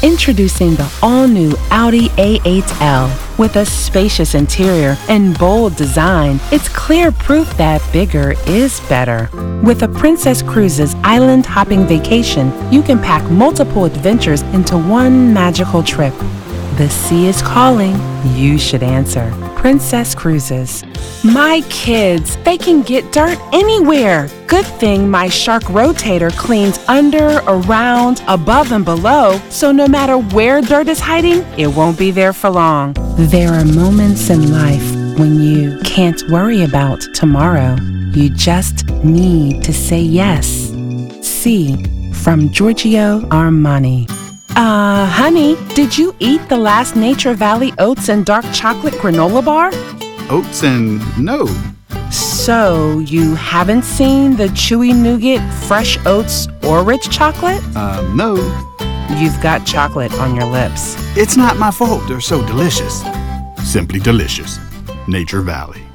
Introducing the all-new Audi A8L. With a spacious interior and bold design, it's clear proof that bigger is better. With a Princess Cruises island-hopping vacation, you can pack multiple adventures into one magical trip. The sea is calling. You should answer. Princess Cruises. My kids, they can get dirt anywhere. Good thing my Shark Rotator cleans under, around, above, and below, so no matter where dirt is hiding, it won't be there for long. There are moments in life when you can't worry about tomorrow. You just need to say yes. C, from Giorgio Armani. Honey, did you eat the last Nature Valley Oats and Dark Chocolate Granola Bar? Oats and no. So, you haven't seen the Chewy Nougat Fresh Oats or Rich Chocolate? No. You've got chocolate on your lips. It's not my fault they're so delicious. Simply delicious. Nature Valley.